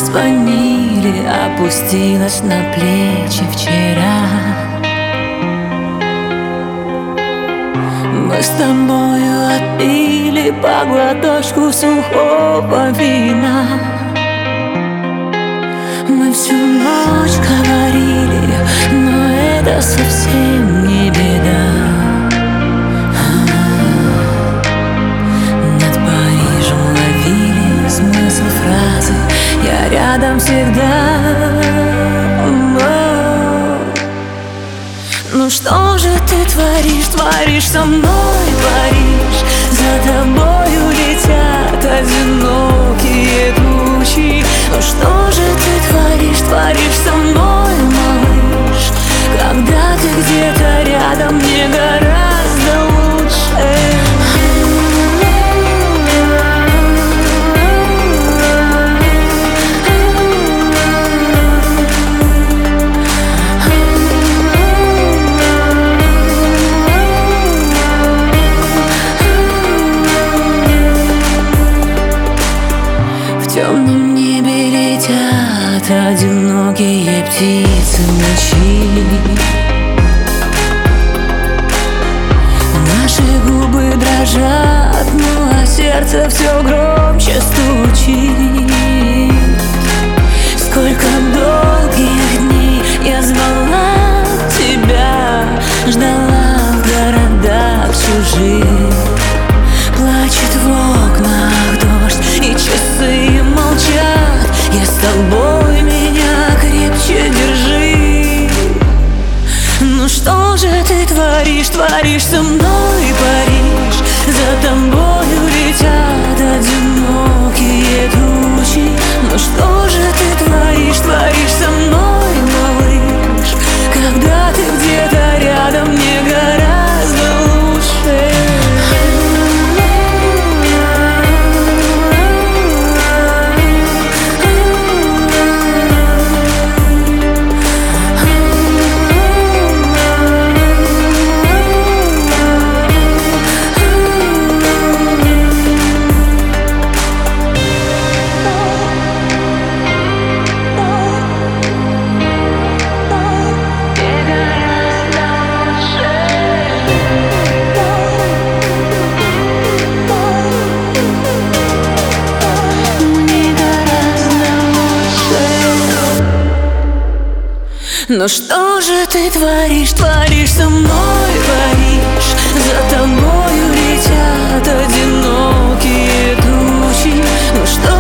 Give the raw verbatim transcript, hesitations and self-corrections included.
звонили, опустилась на плечи вчера. Мы с тобою отпили по глоточку сухого вина. Мы всю ночь говорили, но это совсем не беда. Над Парижем ловили смысл фразы «Я рядом всегда». Ну что же ты творишь, творишь со мной, Париж? За тобою летят одинокие тучи. Ну что же ты творишь, творишь со мной, малыш? Когда ты где-то рядом, мне гораздо лучше. В темном небе летят одинокие птицы в ночи. Наши губы дрожат, ну а сердце все громче стучит. Сколько долгих дней я звала тебя, ждала в городах чужих. Плачет в окнах дождь, и часы молчат. Я с тобой, меня крепче держи. Ну что же ты творишь, творишь со мной, Париж? За тобою летят одинокие тучи. Ну что же ты творишь, творишь со мной, малыш? Когда ты где-то рядом, мне гораздо лучше. Ну что же ты творишь, творишь со мной, Париж? За тобою летят одинокие тучи. Ну что